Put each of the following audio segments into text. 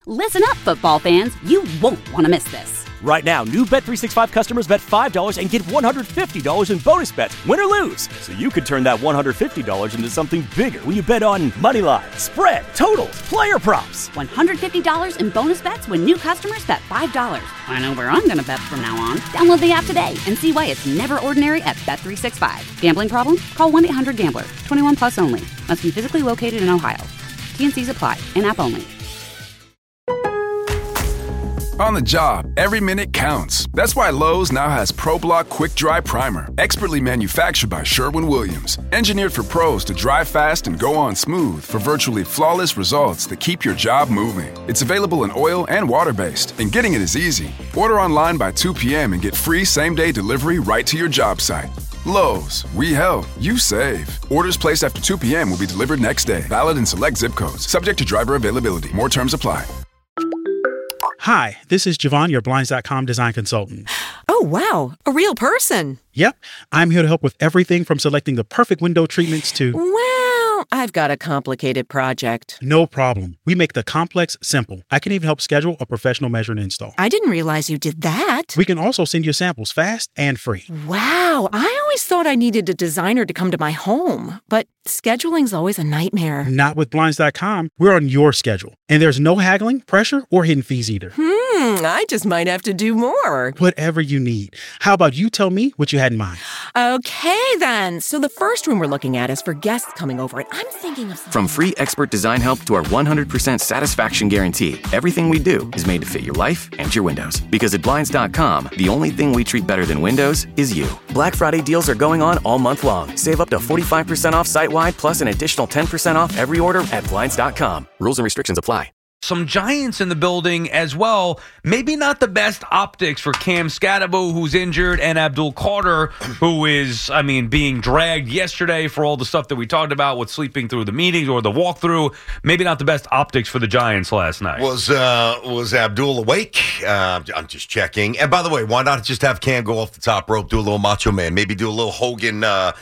Listen up, football fans. You won't want to miss this. Right now, new Bet365 customers bet $5 and get $150 in bonus bets, win or lose. So you could turn that $150 into something bigger when you bet on money line, spread, totals, player props. $150 in bonus bets when new customers bet $5. I know where I'm going to bet from now on. Download the app today and see why it's never ordinary at Bet365. Gambling problem? Call 1-800-GAMBLER. 21 plus only. Must be physically located in Ohio. T&Cs apply. In-app only. On the job, every minute counts. That's why Lowe's now has ProBlock Quick Dry Primer, expertly manufactured by Sherwin-Williams. Engineered for pros to dry fast and go on smooth for virtually flawless results that keep your job moving. It's available in oil and water-based, and getting it is easy. Order online by 2 p.m. and get free same-day delivery right to your job site. Lowe's, we help, you save. Orders placed after 2 p.m. will be delivered next day. Valid in select zip codes. Subject to driver availability. More terms apply. Hi, this is Javon, your Blinds.com design consultant. Oh, wow. A real person. Yep. I'm here to help with everything from selecting the perfect window treatments to... Well, I've got a complicated project. No problem. We make the complex simple. I can even help schedule a professional measure and install. I didn't realize you did that. We can also send you samples fast and free. Wow. I always thought I needed a designer to come to my home, but scheduling's always a nightmare. Not with Blinds.com. We're on your schedule. And there's no haggling, pressure, or hidden fees either. I just might have to do more. Whatever you need. How about you tell me what you had in mind? Okay, then. So the first room we're looking at is for guests coming over, and I'm thinking of something... From free expert design help to our 100% satisfaction guarantee, everything we do is made to fit your life and your windows. Because at Blinds.com, the only thing we treat better than windows is you. Black Friday deals are going on all month long. Save up to 45% off site-wide, plus an additional 10% off every order at Blinds.com. Rules and restrictions apply. Some Giants in the building as well. Maybe not the best optics for Cam Skattebo, who's injured, and Abdul Carter, who is, being dragged yesterday for all the stuff that we talked about with sleeping through the meetings or the walkthrough. Maybe not the best optics for the Giants last night. Was Abdul awake? I'm just checking. And by the way, why not just have Cam go off the top rope, do a little Macho Man, maybe do a little Hogan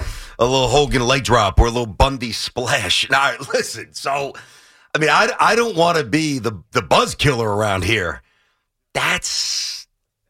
leg drop or a little Bundy splash. Now, listen, so... I don't want to be the buzz killer around here. That's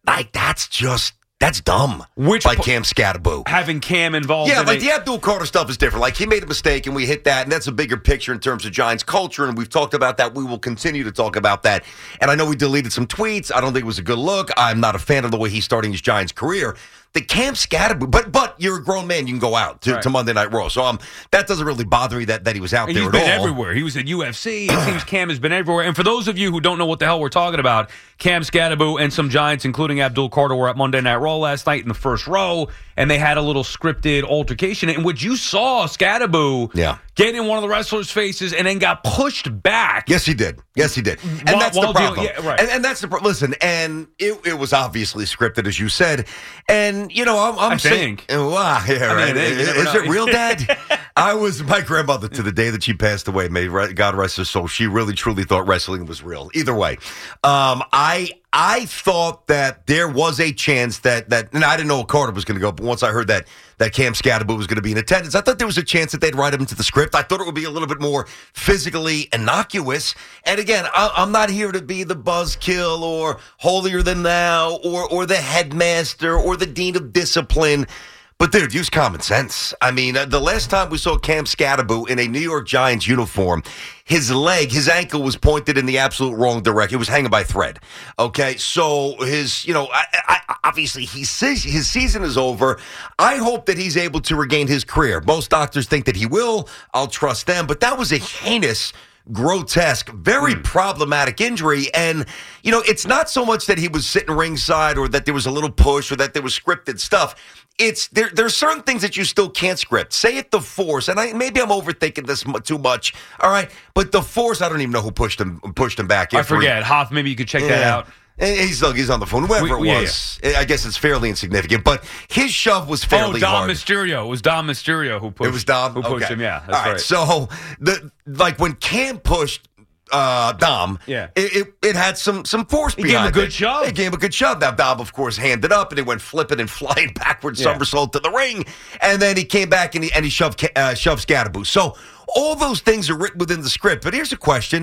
dumb. By Cam Skattebo. Having Cam involved. Yeah, the Abdul Carter stuff is different. Like, he made a mistake and we hit that, and that's a bigger picture in terms of Giants culture, and we've talked about that. We will continue to talk about that. And I know we deleted some tweets. I don't think it was a good look. I'm not a fan of the way he's starting his Giants career. The Cam Skattebo, but you're a grown man. You can go out to Monday Night Raw. So that doesn't really bother me that he was out there at all. He's been everywhere. He was at UFC. It seems Cam has been everywhere. And for those of you who don't know what the hell we're talking about, Cam Skattebo and some Giants, including Abdul Carter, were at Monday Night Raw last night in the first row, and they had a little scripted altercation in which you saw Skattebo get in one of the wrestlers' faces and then got pushed back. Yes, he did. And that's the problem. And that's the problem. Listen, and it was obviously scripted, as you said. And, I'm saying, wow, yeah, right. Is it real, Dad? I was my grandmother to the day that she passed away. May God rest her soul. She really, truly thought wrestling was real. Either way, I thought that there was a chance that and I didn't know Carter was going to go, but once I heard that Cam Skattebo was going to be in attendance, I thought there was a chance that they'd write him into the script. I thought it would be a little bit more physically innocuous. And again, I'm not here to be the buzzkill or holier than thou or the headmaster or the dean of discipline. But, dude, use common sense. The last time we saw Cam Skattebo in a New York Giants uniform, his ankle was pointed in the absolute wrong direction. It was hanging by a thread. Okay, so obviously his season is over. I hope that he's able to regain his career. Most doctors think that he will. I'll trust them. But that was a heinous, grotesque, very problematic injury. And, it's not so much that he was sitting ringside or that there was a little push or that there was scripted stuff. There's certain things that you still can't script. Say it the Force, and maybe I'm overthinking this too much. All right, but the Force, I don't even know who pushed him back. I forget. Hoff, maybe you could check that out. He's on the phone. Whoever it was, I guess it's fairly insignificant. But his shove was fairly hard. Mysterio. It was Dom Mysterio who pushed. It was Dom who pushed him. Yeah, that's right. So when Cam pushed Dom, it had some force behind it. He gave him a good shove. It gave him a good shove. Now, Dom, of course, handed up, and he went flipping and flying backwards somersault to the ring. And then he came back, and he shoved Skattebo. So all those things are written within the script. But here's a question.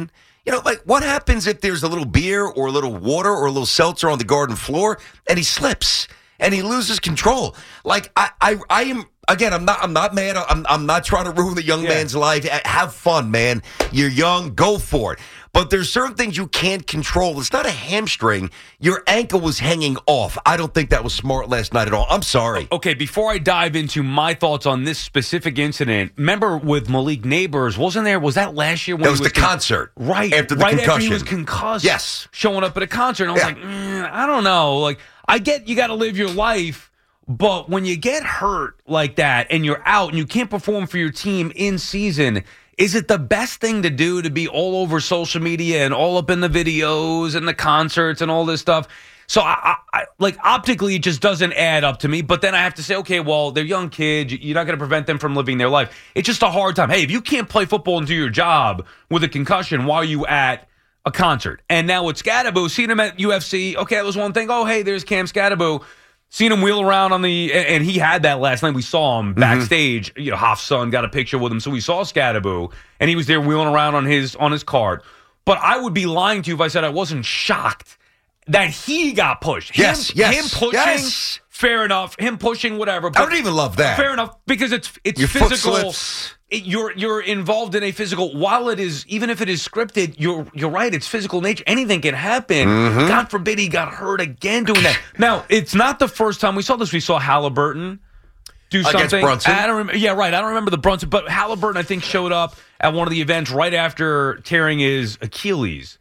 Like what happens if there's a little beer or a little water or a little seltzer on the Garden floor and he slips and he loses control? Like I am. Again, I'm not mad. I'm not trying to ruin the young man's life. Have fun, man. You're young. Go for it. But there's certain things you can't control. It's not a hamstring. Your ankle was hanging off. I don't think that was smart last night at all. I'm sorry. Okay, before I dive into my thoughts on this specific incident, remember with Malik Neighbors, was that last year? When that was the concert. Right. After the concussion. After he was concussed. Yes. Showing up at a concert. And I was like, I don't know. Like, I get you got to live your life. But when you get hurt like that and you're out and you can't perform for your team in season, is it the best thing to do to be all over social media and all up in the videos and the concerts and all this stuff? So, I like, optically, it just doesn't add up to me. But then I have to say, okay, well, they're young kids. You're not going to prevent them from living their life. It's just a hard time. Hey, if you can't play football and do your job with a concussion, why are you at a concert? And now with Skattebo, seeing him at UFC, okay, that was one thing. Oh, hey, there's Cam Skattebo. Seen him wheel around and he had that last night. We saw him backstage. Hoff's son got a picture with him, so we saw Skattebo, and he was there wheeling around on his cart. But I would be lying to you if I said I wasn't shocked that he got pushed. Him pushing, fair enough. Him pushing, whatever. I don't even love that. Fair enough, because it's your physical. Foot slips. You're involved in a physical. While it is, even if it is scripted, you're right. It's physical nature. Anything can happen. God forbid he got hurt again doing that. Now, it's not the first time we saw this. We saw Halliburton do something against Brunson. I don't remember. Yeah, right. I don't remember the Brunson, but Halliburton, I think, showed up at one of the events right after tearing his Achilles.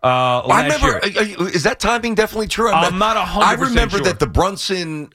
I remember. Is that timing definitely true? I'm not 100% I remember sure. that the Brunson,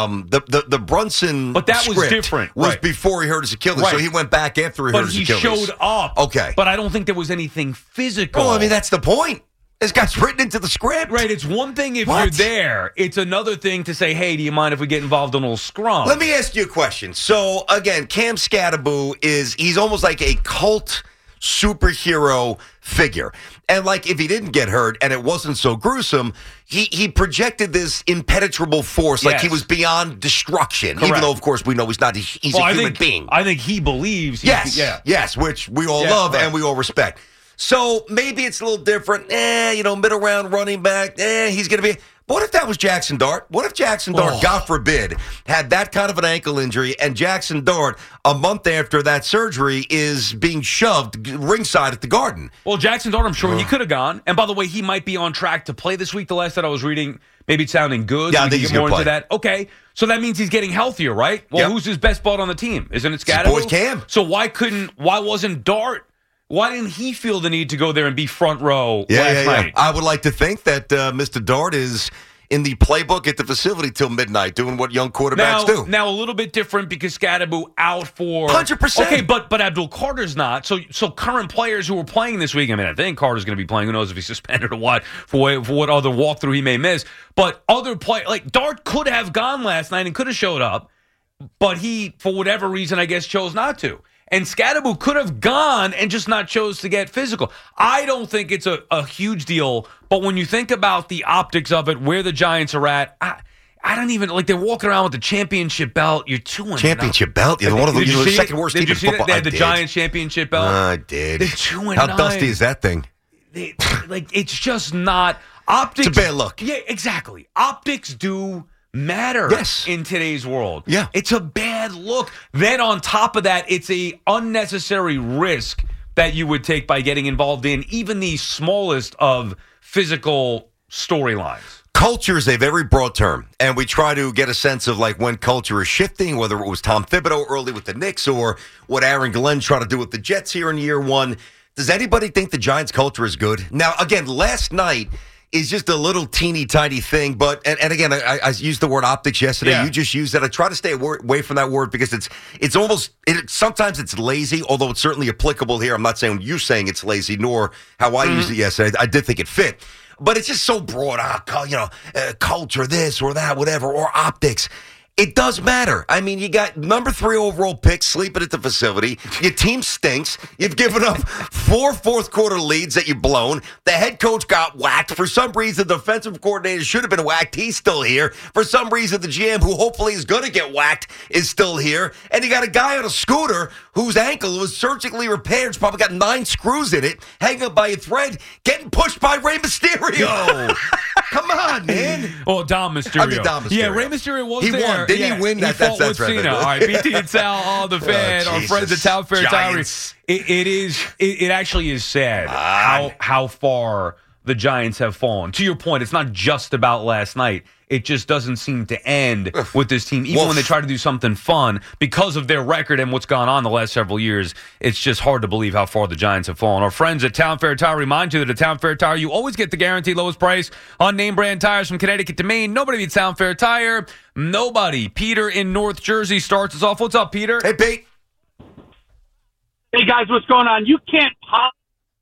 the Brunson, but that was different. Was before he hurt his Achilles, so he went back after he hurt his Achilles. But he showed up. Okay, but I don't think there was anything physical. Well, I mean that's the point. This guy's written into the script. Right. It's one thing if you're there. It's another thing to say, hey, do you mind if we get involved in a little scrum? Let me ask you a question. So again, Cam Skattebo he's almost like a cult superhero figure. And like if he didn't get hurt and it wasn't so gruesome, he projected this impenetrable force, like he was beyond destruction. Correct. Even though, of course, we know he's not. He's a human being. I think he believes. Yes, which we all love and we all respect. So maybe it's a little different. Middle round running back. He's going to be. But what if that was Jackson Dart? What if Jackson Dart, God forbid, had that kind of an ankle injury, and Jackson Dart, a month after that surgery, is being shoved ringside at the Garden? Well, Jackson Dart, I'm sure he could have gone. And by the way, he might be on track to play this week. The last that I was reading, maybe it's sounding good. Yeah, I think he's going to play. Into that. Okay, so that means he's getting healthier, right? Well, who's his best bud on the team? Isn't it Skattebo? Boys Cam. So why wasn't Dart? Why didn't he feel the need to go there and be front row last night? I would like to think that Mr. Dart is in the playbook at the facility till midnight doing what young quarterbacks do. Now, a little bit different because Skattebo out for 100%. Okay, but Abdul Carter's not. So current players who are playing this week, I mean, I think Carter's going to be playing. Who knows if he's suspended or what, for what other walkthrough he may miss. But other players, like Dart could have gone last night and could have showed up, but he, for whatever reason, I guess, chose not to. And Skattebo could have gone and just not chose to get physical. I don't think it's a huge deal, but when you think about the optics of it, where the Giants are at, I don't even, like, they're walking around with the championship belt. You're 2-0. Championship belt? You're one of the second worst teams in football. They had the Giants championship belt. I did. They're 2-9. How dusty is that thing? It's just not. Optics. It's a bad look. Yeah, exactly. Optics do matter in today's world. Yeah. It's a bad look. Then on top of that, it's a unnecessary risk that you would take by getting involved in even the smallest of physical storylines. Culture is a very broad term, and we try to get a sense of like when culture is shifting, whether it was Tom Thibodeau early with the Knicks or what Aaron Glenn tried to do with the Jets here in year one. Does anybody think the Giants' culture is good? Now, again, last night is just a little teeny tiny thing, but and again, I used the word optics yesterday. Yeah. You just used that. I try to stay away from that word because it's almost sometimes it's lazy, although it's certainly applicable here. I'm not saying you saying it's lazy, nor how I used it yesterday. I did think it fit, but it's just so broad. Culture, this or that, whatever, or optics. It does matter. I mean, you got number 3 overall pick sleeping at the facility. Your team stinks. You've given up 4 fourth-quarter leads that you've blown. The head coach got whacked. For some reason, the defensive coordinator should have been whacked. He's still here. For some reason, the GM, who hopefully is going to get whacked, is still here. And you got a guy on a scooter whose ankle was surgically repaired. It's probably got 9 screws in it, hanging up by a thread, getting pushed by Rey Mysterio. Come on, man. Well, Dom Mysterio. Dom Mysterio. Yeah, Rey Mysterio was he there. Won. Didn't he win? He fought with Cena. All right, BT and Sal, the fan, our friends at Town Fair Tire. It actually is sad how far the Giants have fallen. To your point, it's not just about last night. It just doesn't seem to end with this team. Even when they try to do something fun, because of their record and what's gone on the last several years, it's just hard to believe how far the Giants have fallen. Our friends at Town Fair Tire remind you that at Town Fair Tire, you always get the guaranteed lowest price on name brand tires from Connecticut to Maine. Nobody beats Town Fair Tire. Nobody. Peter in North Jersey starts us off. What's up, Peter? Hey, Pete. Hey, guys, what's going on? You can't pop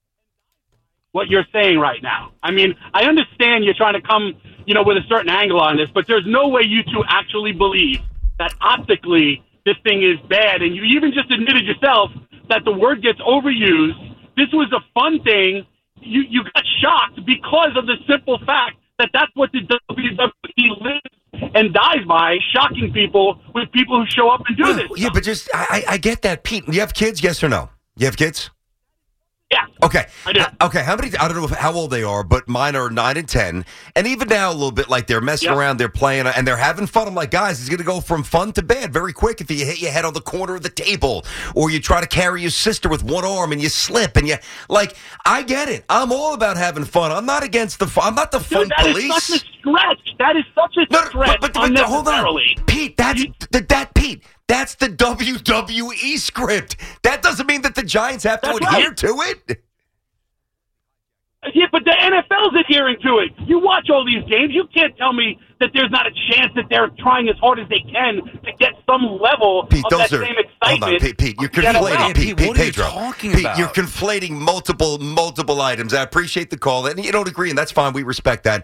what you're saying right now. I mean, I understand you're trying to come, with a certain angle on this, but there's no way you two actually believe that optically this thing is bad. And you even just admitted yourself that the word gets overused. This was a fun thing. You got shocked because of the simple fact that that's what the WWE lives and dies by, shocking people with people who show up and do this. Yeah, but just, I get that. Pete, do you have kids, yes or no? You have kids? Yeah. Okay. I do. Okay. I don't know how old they are, but mine are 9 and 10. And even now, a little bit like they're messing around, they're playing, and they're having fun. I'm like, guys, it's going to go from fun to bad very quick if you hit your head on the corner of the table or you try to carry your sister with one arm and you slip and I get it. I'm all about having fun. I'm not against the fun. I'm not the fun police. That is such a stretch. That is such a stretch. But hold on. Pete, Pete. That's the WWE script. That doesn't mean that the Giants have to adhere to it. Yeah, but the NFL's adhering to it. You watch all these games. You can't tell me that there's not a chance that they're trying as hard as they can to get some level of that same excitement. Hold on, Pete. You're conflating. Pete, what are you Pedro. talking Pete, about? you're conflating multiple items. I appreciate the call, and you don't agree, and that's fine. We respect that.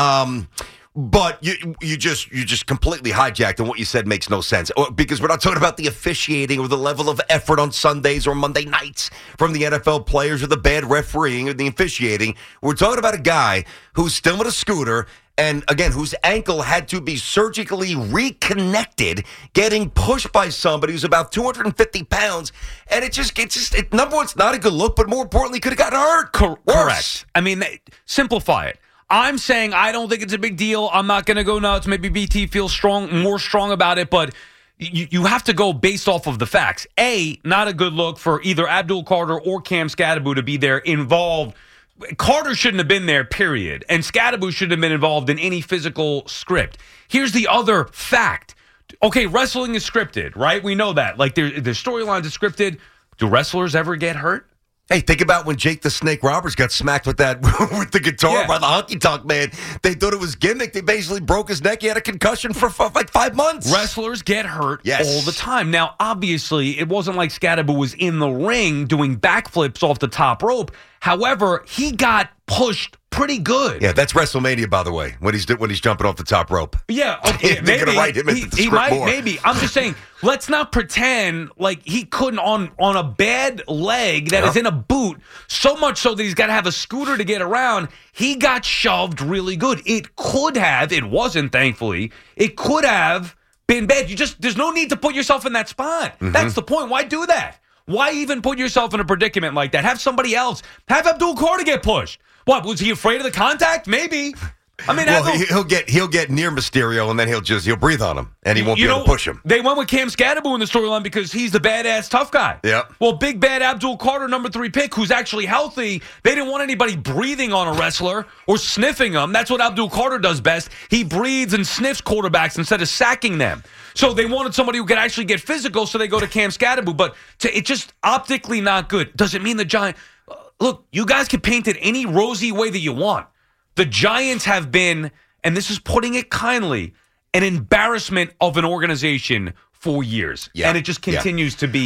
But you just completely hijacked, and what you said makes no sense. Because we're not talking about the officiating or the level of effort on Sundays or Monday nights from the NFL players or the bad refereeing or the officiating. We're talking about a guy who's still in a scooter and, again, whose ankle had to be surgically reconnected, getting pushed by somebody who's about 250 pounds. And number one, it's not a good look, but more importantly, could have gotten hurt. Correct. I mean, simplify it. I'm saying I don't think it's a big deal. I'm not going to go nuts. Maybe BT feels more strong about it, but you have to go based off of the facts. Not a good look for either Abdul Carter or Cam Skattebo to be there involved. Carter shouldn't have been there, period. And Skattebo shouldn't have been involved in any physical script. Here's the other fact. Okay, wrestling is scripted, right? We know that. Like, the storylines are scripted. Do wrestlers ever get hurt? Hey, think about when Jake the Snake Roberts got smacked with the guitar by the Honky Tonk Man. They thought it was gimmick. They basically broke his neck. He had a concussion for like 5 months. Wrestlers get hurt all the time. Now, obviously, it wasn't like Skattebo was in the ring doing backflips off the top rope. However, he got pushed pretty good. Yeah, that's WrestleMania, by the way, when he's jumping off the top rope. Yeah, okay, they're going to write him into the script might, more. Maybe. I'm just saying, let's not pretend like he couldn't on a bad leg that is in a boot, so much so that he's got to have a scooter to get around. He got shoved really good. It wasn't, thankfully. It could have been bad. There's no need to put yourself in that spot. Mm-hmm. That's the point. Why do that? Why even put yourself in a predicament like that? Have somebody else. Have Abdul Carter get pushed. What, was he afraid of the contact? Maybe. I mean, he'll get near Mysterio, and then he'll breathe on him, and he won't be able to push him. They went with Cam Skattebo in the storyline because he's the badass tough guy. Yeah. Well, big bad Abdul Carter, number 3 pick, who's actually healthy. They didn't want anybody breathing on a wrestler or sniffing them. That's what Abdul Carter does best. He breathes and sniffs quarterbacks instead of sacking them. So they wanted somebody who could actually get physical, so they go to Cam Skattebo. But it's just optically not good. Does it mean the Giants? Look, you guys can paint it any rosy way that you want. The Giants have been, and this is putting it kindly, an embarrassment of an organization for years. Yeah. And it just continues to be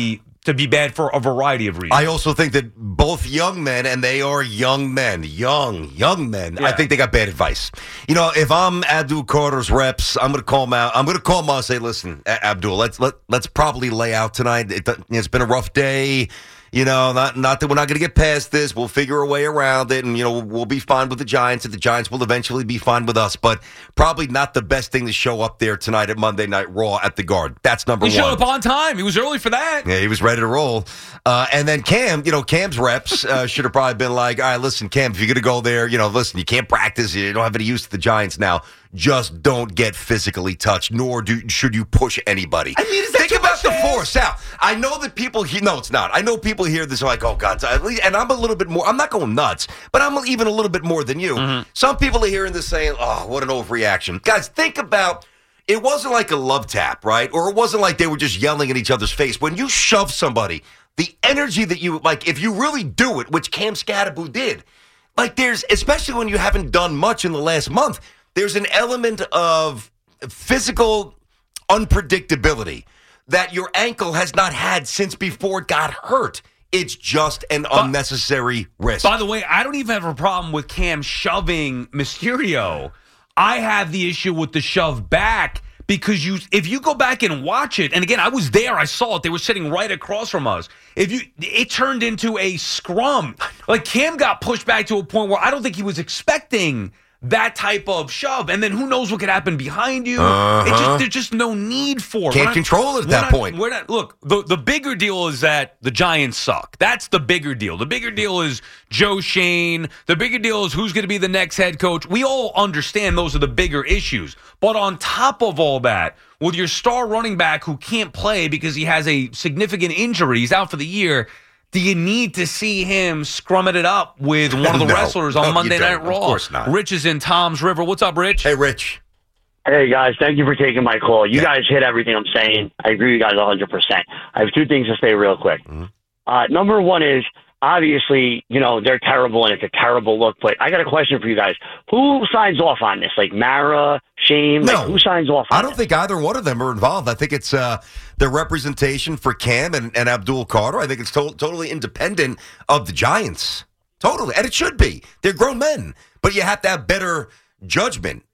to be bad for a variety of reasons. I also think that both young men, and they are young men, young men, I think they got bad advice. You know, if I'm Abdul Carter's reps, I'm going to call him out. I'm going to call him out and say, listen, Abdul, let's probably lay out tonight. It's been a rough day. You know, not that we're not going to get past this. We'll figure a way around it, and, you know, we'll be fine with the Giants, and the Giants will eventually be fine with us. But probably not the best thing to show up there tonight at Monday Night Raw at the Guard. That's number one. He showed up on time. He was early for that. Yeah, he was ready to roll. And then Cam, you know, Cam's reps should have probably been like, all right, listen, Cam, if you're going to go there, you know, listen, you can't practice. You don't have any use to the Giants now. Just don't get physically touched, nor should you push anybody. I mean, think about the force. Now, I know that people no, it's not. I know people hear this are like, oh, God, and I'm a little bit more. I'm not going nuts, but I'm even a little bit more than you. Mm-hmm. Some people are hearing this saying, oh, what an overreaction. Guys, think about, it wasn't like a love tap, right? Or it wasn't like they were just yelling in each other's face. When you shove somebody, the energy that you, like, if you really do it, which Cam Skattebo did, like there's, especially when you haven't done much in the last month, there's an element of physical unpredictability that your ankle has not had since before it got hurt. It's just an unnecessary risk. By the way, I don't even have a problem with Cam shoving Mysterio. I have the issue with the shove back because if you go back and watch it, and again, I was there, I saw it. They were sitting right across from us. It turned into a scrum. Like Cam got pushed back to a point where I don't think he was expecting that type of shove, and then who knows what could happen behind you. There's just no need for it. Can't control it at that point. Look, the bigger deal is that the Giants suck. That's the bigger deal. The bigger deal is Joe Shane. The bigger deal is who's going to be the next head coach. We all understand those are the bigger issues. But on top of all that, with your star running back who can't play because he has a significant injury, he's out for the year, do you need to see him scrumming it up with one of the wrestlers on Monday Night Raw? Of course not. Rich is in Tom's River. What's up, Rich? Hey, Rich. Hey, guys. Thank you for taking my call. You guys hit everything I'm saying. I agree with you guys 100%. I have two things to say real quick. Mm-hmm. Number one is, obviously, you know, they're terrible, and it's a terrible look. But I got a question for you guys. Who signs off on this? Like Mara, Shane? No. Like, who signs off on I don't this? think either one of them are involved. I think it's the representation for Cam and Abdul Carter. I think it's totally independent of the Giants. Totally. And it should be. They're grown men. But you have to have better judgment.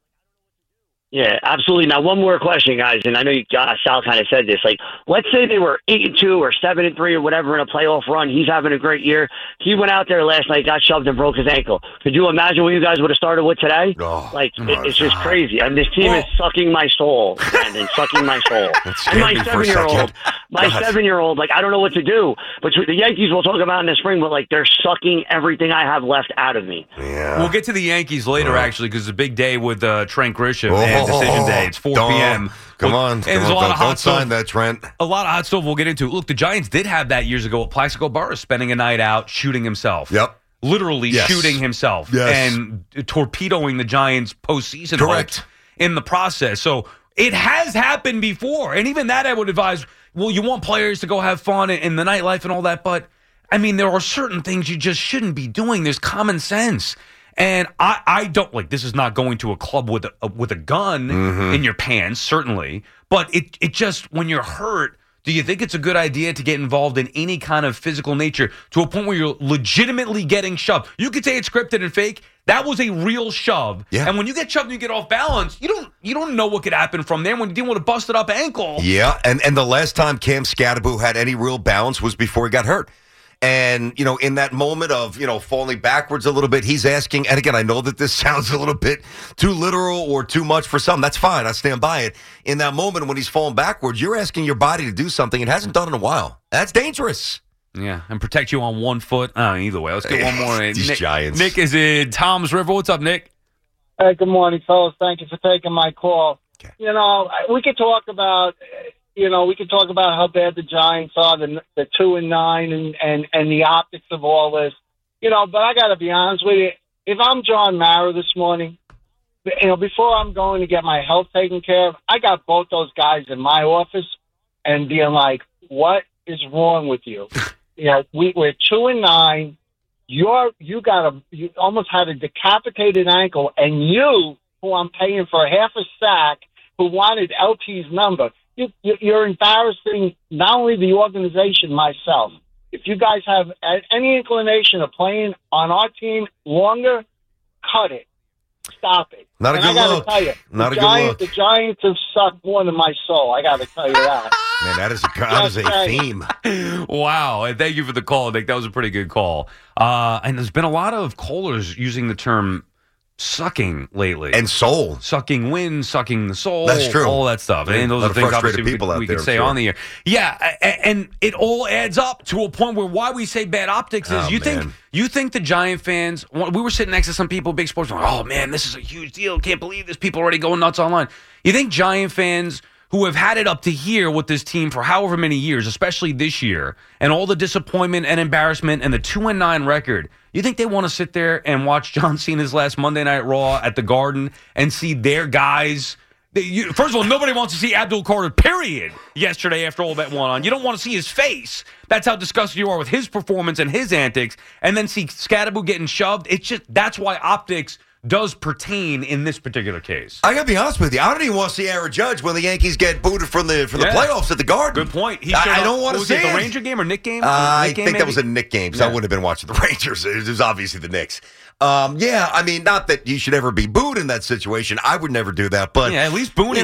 Yeah, absolutely. Now, one more question, guys, and I know Sal kind of said this. Like, let's say they were 8-2 or 7-3 or whatever in a playoff run. He's having a great year. He went out there last night, got shoved, and broke his ankle. Could you imagine what you guys would have started with today? It's just crazy. I mean, this team is sucking my soul, Brandon, sucking my soul. And my 7-year-old, like, I don't know what to do. But the Yankees we'll talk about in the spring, but, like, they're sucking everything I have left out of me. Yeah. We'll get to the Yankees later, actually, because it's a big day with Trent Grisham. Decision day. It's 4 p.m. Come on. There's a lot of hot stuff. Don't sign that, Trent. A lot of hot stuff we'll get into. Look, the Giants did have that years ago with Plaxico Burress spending a night out shooting himself. Yep. Literally shooting himself and torpedoing the Giants' postseason hopes in the process. So it has happened before. And even that I would advise, well, you want players to go have fun in the nightlife and all that, but I mean, there are certain things you just shouldn't be doing. There's common sense. And I don't, like, this is not going to a club with a gun in your pants, certainly. But it just, when you're hurt, do you think it's a good idea to get involved in any kind of physical nature to a point where you're legitimately getting shoved? You could say it's scripted and fake. That was a real shove. Yeah. And when you get shoved and you get off balance, you don't know what could happen from there when you're dealing with a busted up ankle. Yeah, and the last time Cam Skattebo had any real balance was before he got hurt. And, you know, in that moment of, you know, falling backwards a little bit, he's asking, and again, I know that this sounds a little bit too literal or too much for some. That's fine. I stand by it. In that moment when he's falling backwards, you're asking your body to do something it hasn't done in a while. That's dangerous. Yeah, and protect you on one foot. Either way, let's get one more. These Giants. Nick is in Tom's River. What's up, Nick? Hey, good morning, fellas. Thank you for taking my call. Okay. You know, we could talk about... how bad the Giants are, the 2-9, and the optics of all this. You know, but I got to be honest with you. If I'm John Mara this morning, you know, before I'm going to get my health taken care of, I got both those guys in my office and being like, "What is wrong with you? You know, we're 2-9. You almost had a decapitated ankle, and you, who I'm paying for half a sack, who wanted LT's number." you're embarrassing not only the organization, myself. If you guys have any inclination of playing on our team longer, cut it. Stop it. Not a good look. Tell you, Not a good look. The Giants have sucked more than my soul. I got to tell you that. Man, that is a theme. Wow. And thank you for the call, Nick. That was a pretty good call. And there's been a lot of callers using the term sucking lately. And soul. Sucking wind, sucking the soul. That's true. All that stuff. And those are things obviously we could say on the air. Yeah, and it all adds up to a point where why we say bad optics is you think the Giant fans, we were sitting next to some people, big sports, like, oh man, this is a huge deal. Can't believe this. People already going nuts online. You think Giant fans who have had it up to here with this team for however many years, especially this year, and all the disappointment and embarrassment and the 2-9 record, you think they want to sit there and watch John Cena's last Monday Night Raw at the Garden and see their guys? First of all, nobody wants to see Abdul Carter, period, yesterday after all that went on. You don't want to see his face. That's how disgusted you are with his performance and his antics. And then see Scadaboo getting shoved. That's why optics does pertain in this particular case. I gotta be honest with you. I don't even want to see Aaron Judge when the Yankees get booted from the playoffs at the Garden. Good point. I don't want to see it. The Ranger game or Knick game? I think that was a Knick game, so I wouldn't have been watching the Rangers. It was obviously the Knicks. I mean, not that you should ever be booed in that situation. I would never do that, but at least Booney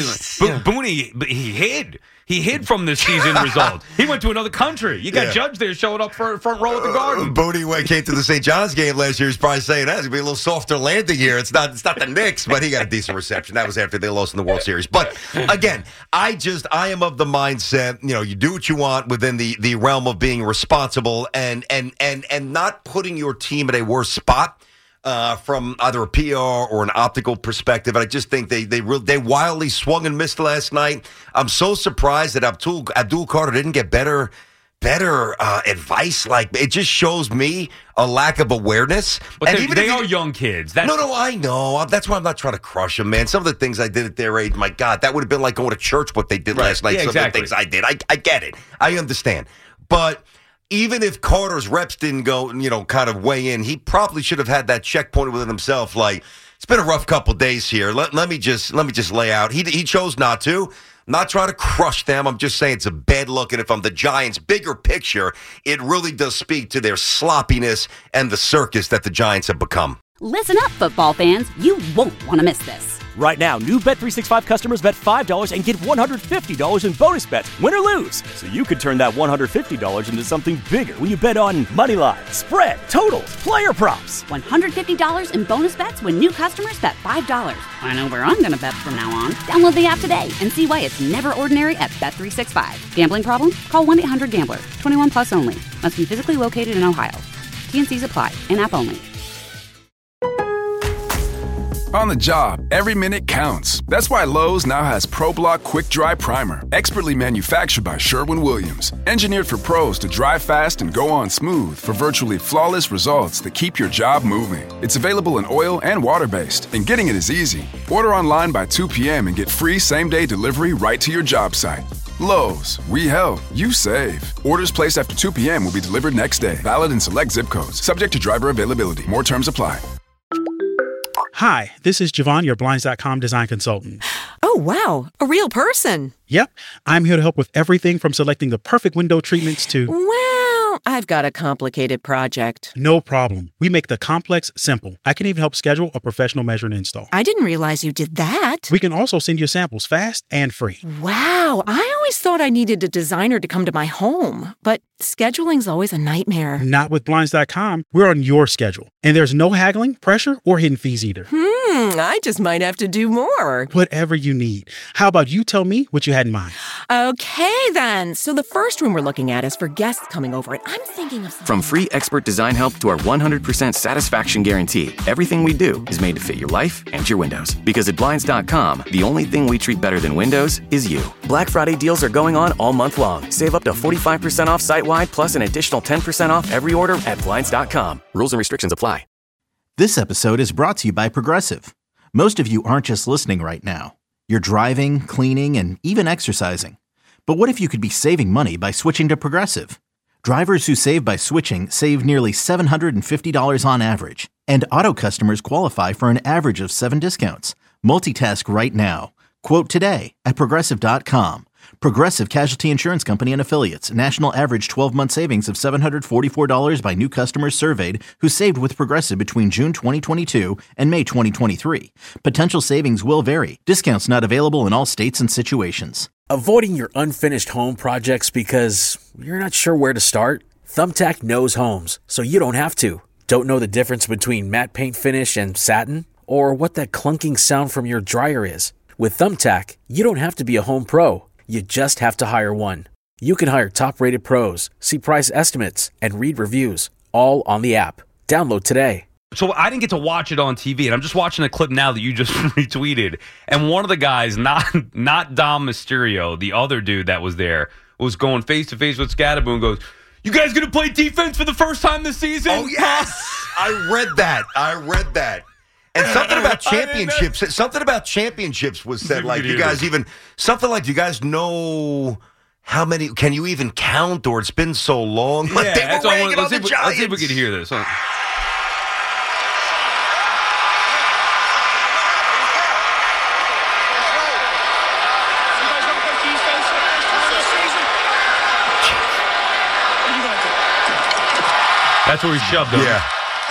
Booney he hid. He hid from this season result. He went to another country. You got Judge there showing up for front row at the Garden. Booney came to the St. John's game last year. He's probably saying that's gonna be a little softer landing here. It's not the Knicks, but he got a decent reception. That was after they lost in the World Series. But again, I am of the mindset, you do what you want within the realm of being responsible and not putting your team at a worse spot. From either a PR or an optical perspective. And I just think they wildly swung and missed last night. I'm so surprised that Abdul Carter didn't get better advice. Like, it just shows me a lack of awareness. But they are young kids. No, I know. That's why I'm not trying to crush them, man. Some of the things I did at their age, my God, that would have been like going to church what they did last night. Some of the things I did. I get it. I understand. But even if Carter's reps didn't go, kind of weigh in, he probably should have had that checkpoint within himself. Like, it's been a rough couple days here. Let me just lay out. He chose not to. I'm not trying to crush them. I'm just saying it's a bad look. And if I'm the Giants' bigger picture, it really does speak to their sloppiness and the circus that the Giants have become. Listen up, football fans. You won't want to miss this. Right now, new Bet365 customers bet $5 and get $150 in bonus bets, win or lose. So you could turn that $150 into something bigger when you bet on moneyline, spread, totals, player props. $150 in bonus bets when new customers bet $5. I know where I'm going to bet from now on. Download the app today and see why it's never ordinary at Bet365. Gambling problem? Call 1-800-GAMBLER. 21 plus only. Must be physically located in Ohio. T&Cs apply. In-app only. On the job, every minute counts. That's why Lowe's now has ProBlock Quick Dry Primer, expertly manufactured by Sherwin-Williams. Engineered for pros to dry fast and go on smooth for virtually flawless results that keep your job moving. It's available in oil and water-based, and getting it is easy. Order online by 2 p.m. and get free same-day delivery right to your job site. Lowe's, we help, you save. Orders placed after 2 p.m. will be delivered next day. Valid in select zip codes. Subject to driver availability. More terms apply. Hi, this is Javon, your Blinds.com design consultant. Oh, wow. A real person. Yep. I'm here to help with everything from selecting the perfect window treatments to... Well, I've got a complicated project. No problem. We make the complex simple. I can even help schedule a professional measure and install. I didn't realize you did that. We can also send you samples fast and free. Wow. I always thought I needed a designer to come to my home, but scheduling's always a nightmare. Not with Blinds.com. We're on your schedule. And there's no haggling, pressure, or hidden fees either. I just might have to do more. Whatever you need. How about you tell me what you had in mind? Okay, then. So the first room we're looking at is for guests coming over, and I'm thinking of... From free expert design help to our 100% satisfaction guarantee, everything we do is made to fit your life and your windows. Because at Blinds.com, the only thing we treat better than windows is you. Black Friday deals are going on all month long. Save up to 45% off site-wide, plus an additional 10% off every order at Blinds.com. Rules and restrictions apply. This episode is brought to you by Progressive. Most of you aren't just listening right now. You're driving, cleaning, and even exercising. But what if you could be saving money by switching to Progressive? Drivers who save by switching save nearly $750 on average. And auto customers qualify for an average of 7 discounts. Multitask right now. Quote today at Progressive.com. Progressive Casualty Insurance Company and Affiliates. National average 12-month savings of $744 by new customers surveyed who saved with Progressive between June 2022 and May 2023. Potential savings will vary. Discounts not available in all states and situations. Avoiding your unfinished home projects because you're not sure where to start? Thumbtack knows homes, so you don't have to. Don't know the difference between matte paint finish and satin? Or what that clunking sound from your dryer is? With Thumbtack, you don't have to be a home pro. You just have to hire one. You can hire top-rated pros, see price estimates, and read reviews, all on the app. Download today. So I didn't get to watch it on TV, and I'm just watching a clip now that you just retweeted. And one of the guys, not Dom Mysterio, the other dude that was there, was going face-to-face with Scadaboo and goes, "You guys going to play defense for the first time this season?" Oh, yes. I read that. And something about championships was said, like, you guys even, something like, do you guys know how many, can you even count, or it's been so long? Like, yeah, let's see if we can hear this. That's where he shoved him. Yeah.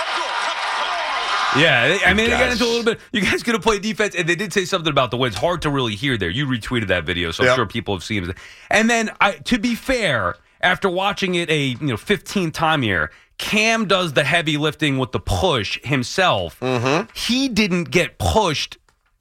Yeah, I mean, they got into a little bit. You guys going to play defense, and they did say something about the win. It's hard to really hear there. You retweeted that video, so I'm sure people have seen it. And then, to be fair, after watching it 15th time here, Cam does the heavy lifting with the push himself. Mm-hmm. He didn't get pushed,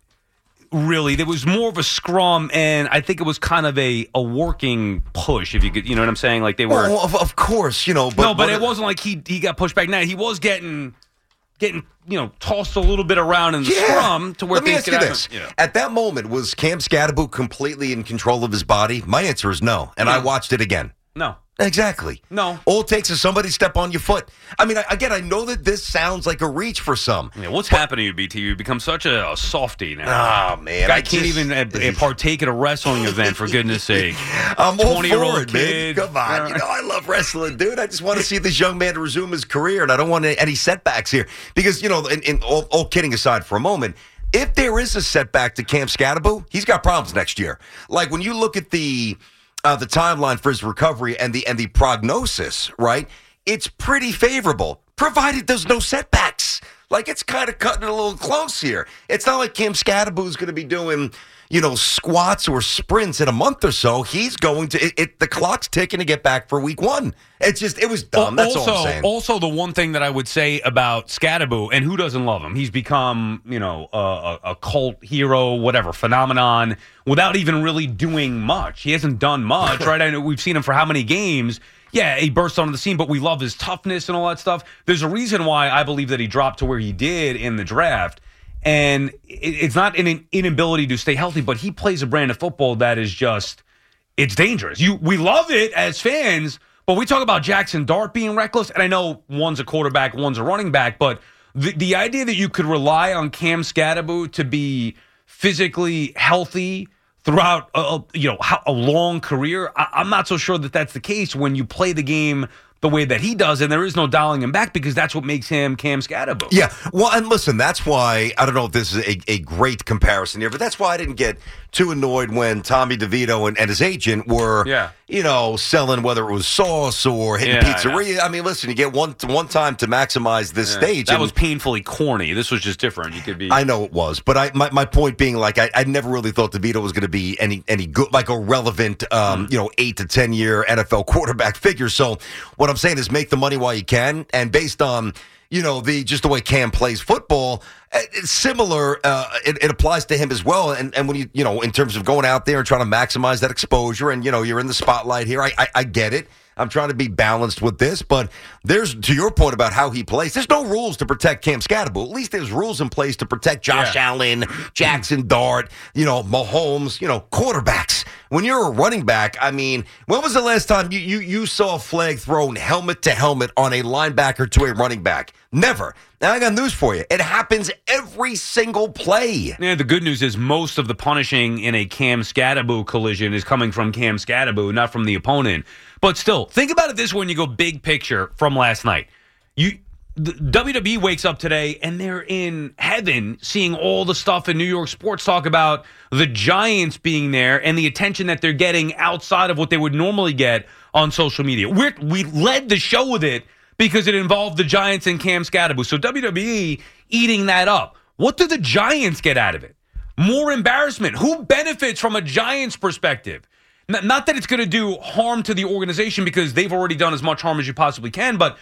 really. There was more of a scrum, and I think it was kind of a working push, if you could, you know what I'm saying? Like they were. Well, of course, but it wasn't like he got pushed back. Now, he was getting tossed a little bit around in the scrum to where things could happen. Let me ask you this. At that moment, was Cam Scadaboo completely in control of his body? My answer is no, and I watched it again. No. Exactly. No. All it takes is somebody step on your foot. I mean, again, I know that this sounds like a reach for some. Yeah, what's happening to you, BT? You become such a softie now. Oh, man. I can't even partake at a wrestling event, for goodness sake. I'm all 20-year-old kid. Come on. I love wrestling, dude. I just want to see this young man resume his career, and I don't want any setbacks here. Because, all kidding aside for a moment, if there is a setback to Cam Scadaboo, he's got problems next year. Like, when you look at the timeline for his recovery and the prognosis, right? It's pretty favorable, provided there's no setbacks. Like, it's kind of cutting it a little close here. It's not like Cam Scadaboo's going to be doing, squats or sprints in a month or so. He's going to, the clock's ticking to get back for week one. It was dumb. That's all I'm saying. Also, the one thing that I would say about Scadaboo, and who doesn't love him? He's become, a cult hero, whatever, phenomenon, without even really doing much. He hasn't done much, right? I know we've seen him for how many games. Yeah, he burst onto the scene, but we love his toughness and all that stuff. There's a reason why I believe that he dropped to where he did in the draft. And it's not an inability to stay healthy, but he plays a brand of football that is just, it's dangerous. We love it as fans, but we talk about Jackson Dart being reckless, and I know one's a quarterback, one's a running back, but the idea that you could rely on Cam Scadaboo to be physically healthy throughout a long career, I'm not so sure that that's the case when you play the game the way that he does, and there is no dialing him back because that's what makes him Cam Scadaboo. Yeah, well, and listen, that's why, I don't know if this is a great comparison here, but that's why I didn't get too annoyed when Tommy DeVito and his agent were, selling whether it was sauce or hitting pizzeria. I mean, listen, you get one time to maximize this stage. That was painfully corny. This was just different. You could be. I know it was, but my point being, like, I never really thought DeVito was going to be any good, like a relevant, 8 to 10 year NFL quarterback figure. So what I'm saying is make the money while you can, and based on the way Cam plays football, it's similar. It applies to him as well. And when you in terms of going out there and trying to maximize that exposure, and you're in the spotlight here. I get it. I'm trying to be balanced with this, but there's, to your point about how he plays, there's no rules to protect Cam Scadaboo. At least there's rules in place to protect Josh Allen, Jackson Dart, Mahomes, quarterbacks. When you're a running back, I mean, when was the last time you saw a flag thrown helmet to helmet on a linebacker to a running back? Never. Now, I got news for you. It happens every single play. Yeah, the good news is most of the punishing in a Cam Scadaboo collision is coming from Cam Scadaboo, not from the opponent. But still, think about it this way when you go big picture from last night. the WWE wakes up today and they're in heaven seeing all the stuff in New York sports talk about the Giants being there and the attention that they're getting outside of what they would normally get on social media. We led the show with it because it involved the Giants and Cam Skattebo. So WWE eating that up. What do the Giants get out of it? More embarrassment. Who benefits from a Giants perspective? Not that it's going to do harm to the organization because they've already done as much harm as you possibly can, but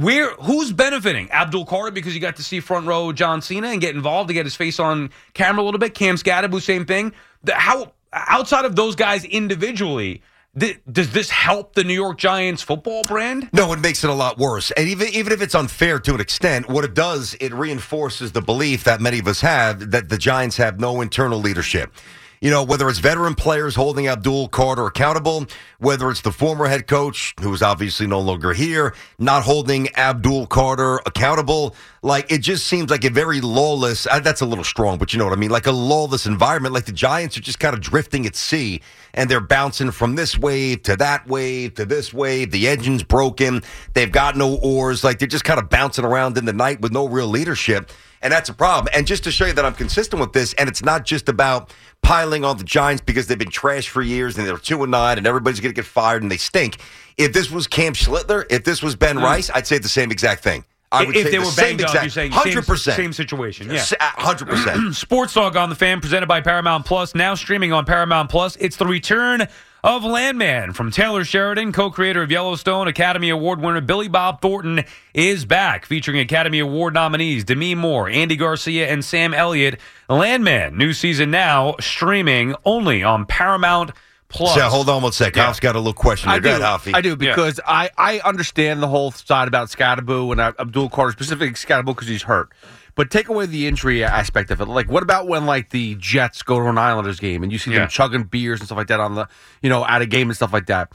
who's benefiting? Abdul Carter because you got to see front row John Cena and get involved to get his face on camera a little bit. Cam Skattebo, same thing. How outside of those guys individually, does this help the New York Giants football brand? No, it makes it a lot worse. And even if it's unfair to an extent, what it does, it reinforces the belief that many of us have that the Giants have no internal leadership. You know, whether it's veteran players holding Abdul Carter accountable, whether it's the former head coach, who is obviously no longer here, not holding Abdul Carter accountable, like it just seems like a very lawless, that's a little strong, but you know what I mean, like a lawless environment, like the Giants are just kind of drifting at sea, and they're bouncing from this wave to that wave to this wave, the engine's broken, they've got no oars, like they're just kind of bouncing around in the night with no real leadership. And that's a problem. And just to show you that I'm consistent with this, and it's not just about piling on the Giants because they've been trash for years and they're 2-9 and everybody's going to get fired and they stink. If this was Cam Schlittler, if this was Ben Rice, I'd say the same exact thing. I would if say they the were same banged up, you're saying 100%. Same situation. Yeah, 100%. Sports Talk on the Fan, presented by Paramount Plus, now streaming on Paramount Plus. It's the return of Landman from Taylor Sheridan, co-creator of Yellowstone. Academy Award winner Billy Bob Thornton is back, featuring Academy Award nominees Demi Moore, Andy Garcia, and Sam Elliott. Landman, new season now, streaming only on Paramount Plus. So hold on one second. I've got a little question. I do, because I understand the whole side about Skattebo and Abdul Carter, specifically Skattebo because he's hurt. But take away the injury aspect of it. Like, what about when, like, the Jets go to an Islanders game and you see them chugging beers and stuff like that on the, at a game and stuff like that?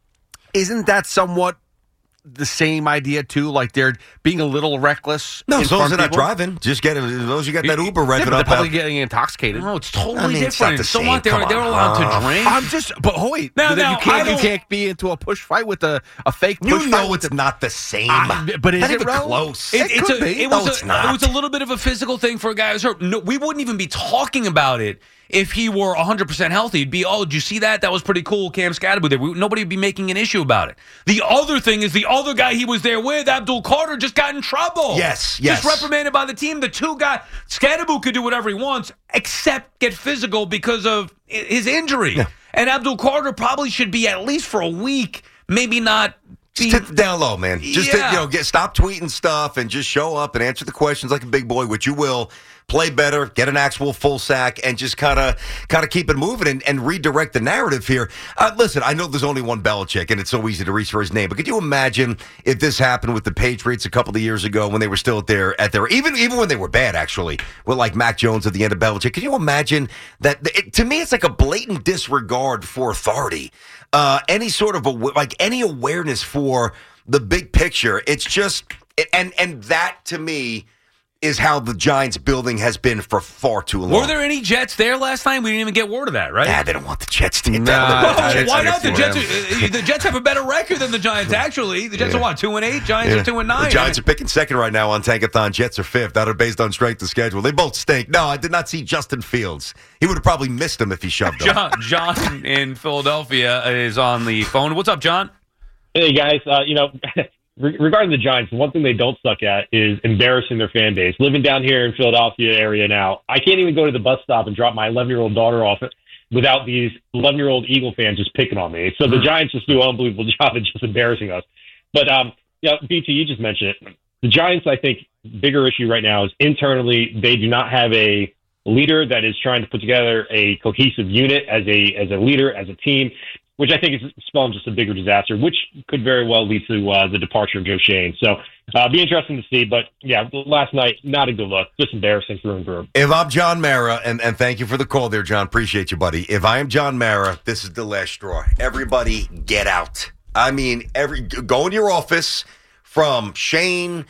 Isn't that somewhat the same idea, too? Like, they're being a little reckless? No, as long as they're not driving. Just get it. As long as you got that Uber revving up. They're probably getting intoxicated. No, it's totally different. So what? They're allowed to drink. But wait, you can't be into a push fight with a fake push fight. You know it's not the same. But is not it even close? It was a little bit of a physical thing for a guy who's hurt. No, we wouldn't even be talking about it if he were 100% healthy. It'd be, did you see that? That was pretty cool, Cam Skattebo there. Nobody would be making an issue about it. The other thing is the other guy he was there with, Abdul Carter, just got in trouble. Yes. Just reprimanded by the team. The two guys, Skattebo could do whatever he wants except get physical because of his injury. Yeah. And Abdul Carter probably should be at least for a week, maybe not. Just hit down low, man. Just stop tweeting stuff and just show up and answer the questions like a big boy, which you will. Play better, get an actual full sack, and just kind of keep it moving and redirect the narrative here. Listen, I know there's only one Belichick, and it's so easy to reach for his name. But could you imagine if this happened with the Patriots a couple of years ago when they were still at their even when they were bad, actually, with like Mac Jones at the end of Belichick? Could you imagine that? To me, it's like a blatant disregard for authority, any sort of any awareness for the big picture. It's just and that to me is how the Giants building has been for far too long. Were there any Jets there last time? We didn't even get word of that, right? Yeah, they don't want the Jets to get that. Why not? The Jets have a better record than the Giants, actually. The Jets are what, 2-8? Giants are 2-9. The Giants are picking second right now on Tankathon. Jets are fifth. That are based on strength of schedule. They both stink. No, I did not see Justin Fields. He would have probably missed him if he shoved him. John in Philadelphia is on the phone. What's up, John? Hey, guys. Regarding the Giants, one thing they don't suck at is embarrassing their fan base. Living down here in Philadelphia area now, I can't even go to the bus stop and drop my 11-year-old daughter off without these 11-year-old Eagle fans just picking on me. So the Giants just do an unbelievable job of just embarrassing us. But, BT, you just mentioned it. The Giants, I think, bigger issue right now is internally they do not have a leader that is trying to put together a cohesive unit as a leader, as a team, which I think is spelling just a bigger disaster, which could very well lead to the departure of Joe Schoen. So be interesting to see. But, yeah, last night, not a good look. Just embarrassing through and through. If I'm John Mara, and thank you for the call there, John. Appreciate you, buddy. If I am John Mara, this is the last straw. Everybody get out. I mean, go in your office from Shane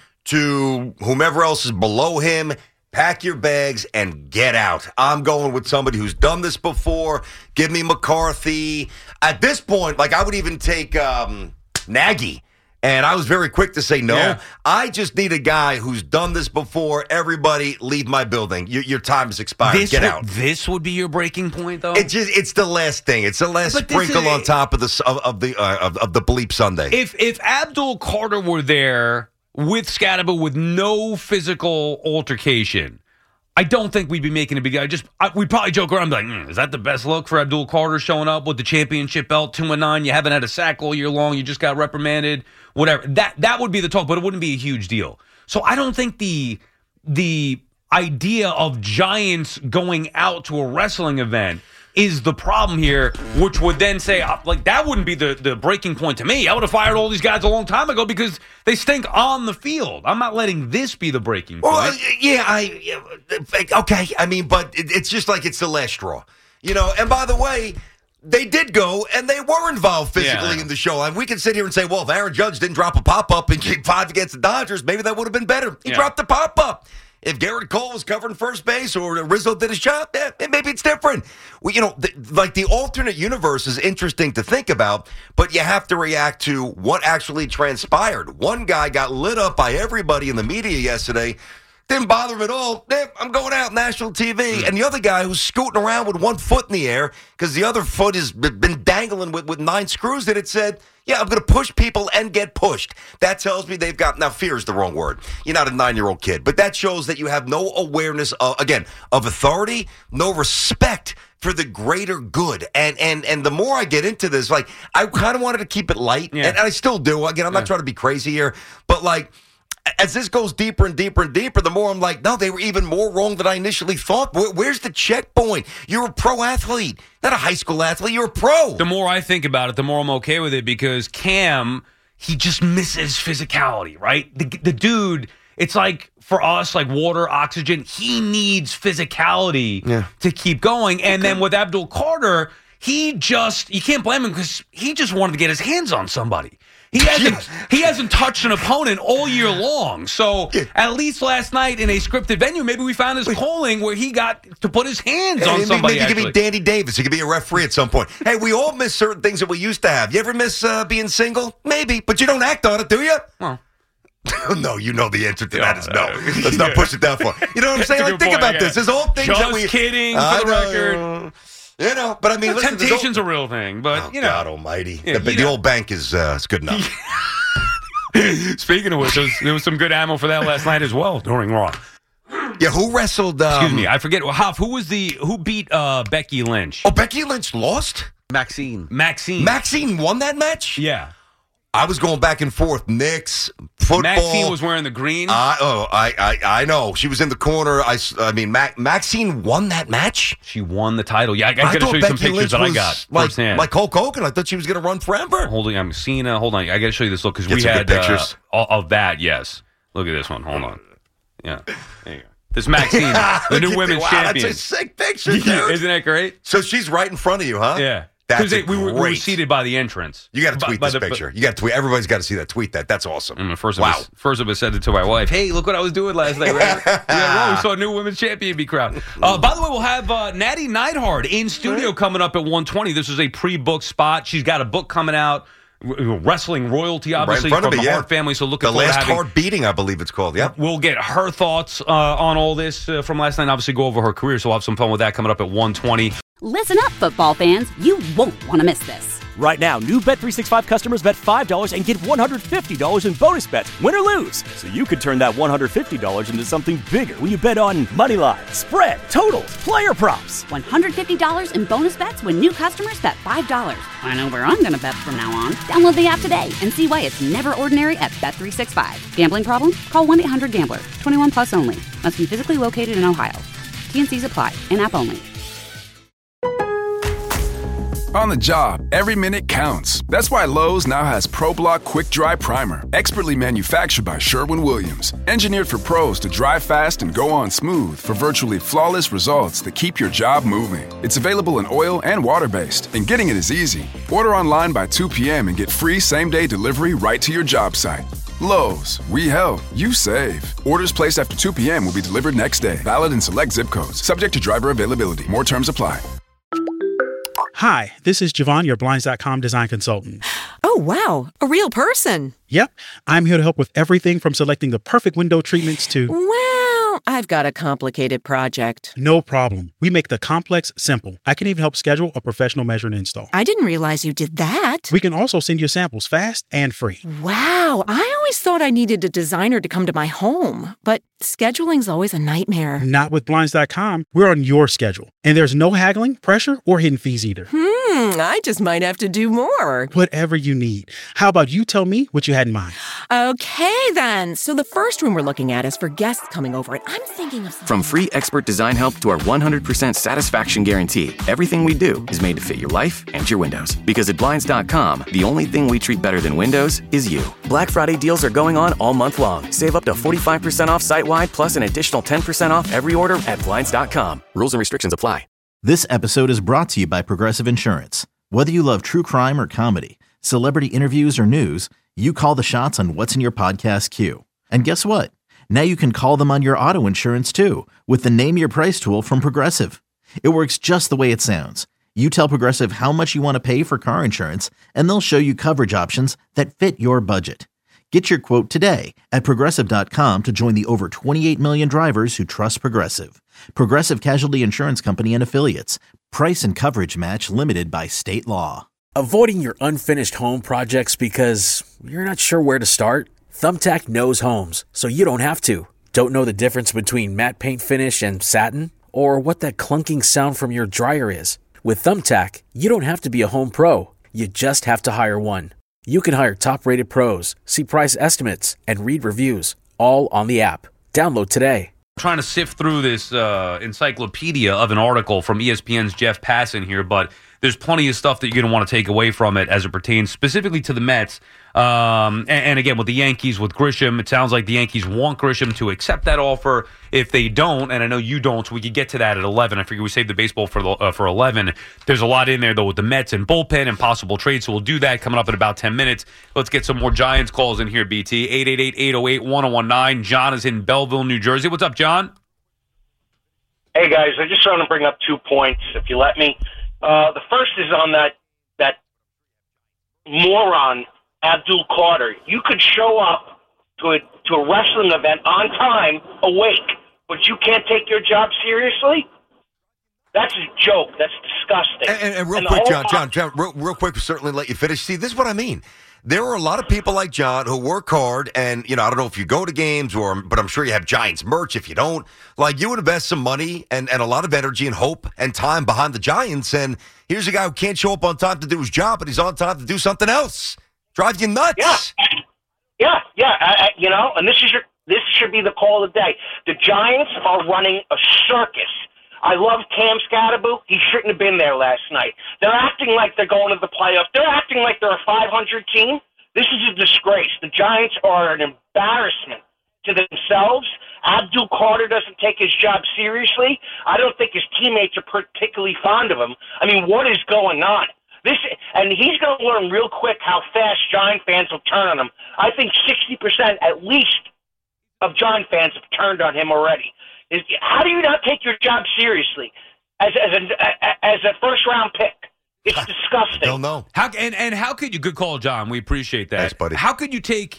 to whomever else is below him. Pack your bags and get out. I'm going with somebody who's done this before. Give me McCarthy. At this point, I would even take Nagy And I was very quick to say no. Yeah. I just need a guy who's done this before. Everybody leave my building. Your time has expired. Get out. This would be your breaking point, though? It's the last thing. It's the last sprinkle on top of the bleep Sunday. If Abdul Carter were there with Scadaboo with no physical altercation, I don't think we'd be making a big deal. We'd probably joke around like, is that the best look for Abdul Carter showing up with the championship belt, 2-9? You haven't had a sack all year long. You just got reprimanded, whatever. That would be the talk, but it wouldn't be a huge deal. So I don't think the idea of Giants going out to a wrestling event is the problem here, which would then say, like, that wouldn't be the breaking point to me. I would have fired all these guys a long time ago because they stink on the field. I'm not letting this be the breaking point. Well, okay. I mean, but it's just like it's the last straw. And by the way, they did go, and they were involved physically in the show. And we can sit here and say, well, if Aaron Judge didn't drop a pop-up in Game 5 against the Dodgers, maybe that would have been better. He dropped the pop-up. If Garrett Cole was covering first base or Rizzo did his job, maybe it's different. Well, the alternate universe is interesting to think about, but you have to react to what actually transpired. One guy got lit up by everybody in the media yesterday. Didn't bother him at all. I'm going out national TV. And the other guy who's scooting around with one foot in the air because the other foot has been dangling with 9 screws in it, said, yeah, I'm going to push people and get pushed. That tells me they've got, now fear is the wrong word. You're not a 9-year-old kid. But that shows that you have no awareness, of authority, no respect for the greater good. And the more I get into this, like, I kind of wanted to keep it light. And I still do. Again, I'm not trying to be crazy here. But, like, as this goes deeper and deeper and deeper, the more I'm like, no, they were even more wrong than I initially thought. Where's the checkpoint? You're a pro athlete, not a high school athlete. You're a pro. The more I think about it, the more I'm okay with it because Cam, he just misses physicality, right? The dude, it's like for us, like water, oxygen, he needs physicality to keep going. And then with Abdul Carter, you can't blame him because he just wanted to get his hands on somebody. He hasn't touched an opponent all year long. So at least last night in a scripted venue, maybe we found his calling where he got to put his hands on somebody. Maybe he could be Danny Davis. He could be a referee at some point. Hey, we all miss certain things that we used to have. You ever miss being single? Maybe, but you don't act on it, do you? Well. No, you know the answer to that is no. Let's not push it that far. You know what I'm saying? Like, think about this. There's all things that we... Just kidding, for the record. But I mean, listen, temptation's a real thing, but God Almighty, the old bank is good enough. Speaking of which, there was some good ammo for that last night as well during Raw. Yeah, who wrestled? Excuse me, I forget. Hoff, who beat Becky Lynch? Oh, Becky Lynch lost? Maxine won that match? Yeah. I was going back and forth. Knicks, football. Maxine was wearing the green. I know. She was in the corner. I mean, Maxine won that match. She won the title. Yeah, I got to show you some pictures that I got firsthand. Like Hulk Hogan. I thought she was going to run forever. I'm Cena. Hold on. I got to show you this look because we had pictures of that. Yes. Look at this one. Hold on. Yeah. There you go. This Maxine, the new women's champion. That's a sick picture, dude. Isn't that great? So she's right in front of you, huh? Yeah. That's we were seated by the entrance. You got to tweet this picture. You got to tweet. Everybody's got to see that. Tweet that. That's awesome. First of all, said it to my wife. Hey, look what I was doing last night. Right? We saw a new women's champion be crowned. By the way, we'll have Natty Neidhart in studio coming up at 1:20. This is a pre-booked spot. She's got a book coming out. Wrestling royalty, obviously, from the Hart family. So looking forward to having... The Last Hard Beating, I believe it's called. Yep. We'll get her thoughts on all this from last night. Obviously, go over her career. So we'll have some fun with that coming up at 1:20. Listen up, football fans. You won't want to miss this. Right now, new Bet365 customers bet $5 and get $150 in bonus bets, win or lose. So you could turn that $150 into something bigger when you bet on moneyline, spread, totals, player props. $150 in bonus bets when new customers bet $5. I know where I'm going to bet from now on. Download the app today and see why it's never ordinary at Bet365. Gambling problem? Call 1-800-GAMBLER. 21 plus only. Must be physically located in Ohio. T&Cs apply. In-app only. On the job, every minute counts. That's why Lowe's now has ProBlock Quick Dry Primer, expertly manufactured by Sherwin-Williams. Engineered for pros to dry fast and go on smooth for virtually flawless results that keep your job moving. It's available in oil and water-based, and getting it is easy. Order online by 2 p.m. and get free same-day delivery right to your job site. Lowe's, we help, you save. Orders placed after 2 p.m. will be delivered next day. Valid in select zip codes. Subject to driver availability. More terms apply. Hi, this is Javon, your Blinds.com design consultant. Oh, wow. A real person. Yep. I'm here to help with everything from selecting the perfect window treatments to... Well, I've got a complicated project. No problem. We make the complex simple. I can even help schedule a professional measure and install. I didn't realize you did that. We can also send you samples fast and free. Wow. I always thought I needed a designer to come to my home, but scheduling's always a nightmare. Not with Blinds.com. We're on your schedule. And there's no haggling, pressure, or hidden fees either. I just might have to do more. Whatever you need. How about you tell me what you had in mind? Okay, then. So the first room we're looking at is for guests coming over, and I'm thinking of... From free expert design help to our 100% satisfaction guarantee, everything we do is made to fit your life and your windows. Because at Blinds.com, the only thing we treat better than windows is you. Black Friday deals are going on all month long. Save up to 45% off site-wide, plus an additional 10% off every order at Blinds.com. Rules and restrictions apply. This episode is brought to you by Progressive Insurance. Whether you love true crime or comedy, celebrity interviews or news, you call the shots on what's in your podcast queue. And guess what? Now you can call them on your auto insurance too with the Name Your Price tool from Progressive. It works just the way it sounds. You tell Progressive how much you want to pay for car insurance, and they'll show you coverage options that fit your budget. Get your quote today at Progressive.com to join the over 28 million drivers who trust Progressive. Progressive Casualty Insurance Company and Affiliates. Price and coverage match limited by state law. Avoiding your unfinished home projects because you're not sure where to start? Thumbtack knows homes, so you don't have to. Don't know the difference between matte paint finish and satin? Or what that clunking sound from your dryer is? With Thumbtack, you don't have to be a home pro. You just have to hire one. You can hire top-rated pros, see price estimates, and read reviews, all on the app. Download today. I'm trying to sift through this encyclopedia of an article from ESPN's Jeff Passan here, but there's plenty of stuff that you're going to want to take away from it as it pertains specifically to the Mets. And again, with the Yankees, with Grisham, it sounds like the Yankees want Grisham to accept that offer. If they don't, and I know you don't, so we could get to that at 11. I figure we saved the baseball for 11. There's a lot in there, though, with the Mets and bullpen and possible trades, so we'll do that coming up in about 10 minutes. Let's get some more Giants calls in here, BT. 888-808-1019. John is in Belleville, New Jersey. What's up, John? Hey, guys. I just want to bring up 2 points, if you let me. The first is on that moron, Abdul Carter. You could show up to a wrestling event on time, awake, but you can't take your job seriously? That's a joke. That's disgusting. And real quick, John, real quick, certainly let you finish. See, this is what I mean. There are a lot of people like John who work hard, and, I don't know if you go to games, but I'm sure you have Giants merch. If you don't, you would invest some money and a lot of energy and hope and time behind the Giants, and here's a guy who can't show up on time to do his job, but he's on time to do something else. Drives you nuts. Yeah. And this should be the call of the day. The Giants are running a circus. I love Cam Scatterboo. He shouldn't have been there last night. They're acting like they're going to the playoffs. They're acting like they're a 500 team. This is a disgrace. The Giants are an embarrassment to themselves. Abdul Carter doesn't take his job seriously. I don't think his teammates are particularly fond of him. I mean, what is going on? And he's going to learn real quick how fast Giant fans will turn on him. I think 60% at least of Giant fans have turned on him already. How do you not take your job seriously as a first-round pick? It's disgusting. I don't know. How could you? Good call, John. We appreciate that. Thanks, buddy. How could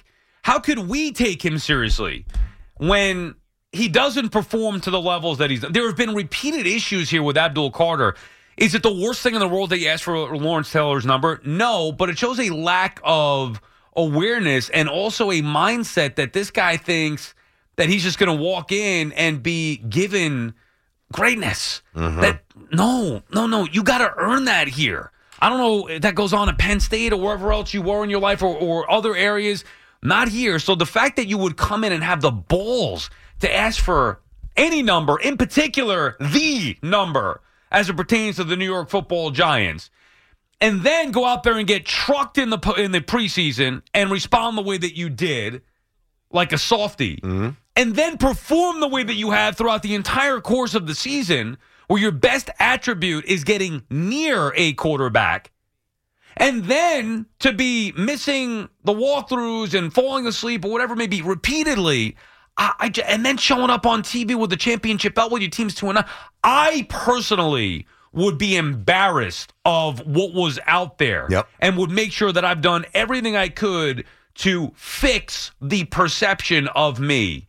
we take him seriously when he doesn't perform to the levels that he's done? There have been repeated issues here with Abdul Carter. Is it the worst thing in the world that you asked for Lawrence Taylor's number? No, but it shows a lack of awareness and also a mindset that this guy thinks that he's just going to walk in and be given greatness. Mm-hmm. No. You got to earn that here. I don't know if that goes on at Penn State or wherever else you were in your life or other areas. Not here. So the fact that you would come in and have the balls to ask for any number, in particular, the number, as it pertains to the New York Football Giants, and then go out there and get trucked in the preseason and respond the way that you did, like a softie, and then perform the way that you have throughout the entire course of the season, where your best attribute is getting near a quarterback, and then to be missing the walkthroughs and falling asleep or whatever it may be repeatedly, and then showing up on TV with the championship belt with your team's 2-9. I personally would be embarrassed of what was out there and would make sure that I've done everything I could to fix the perception of me.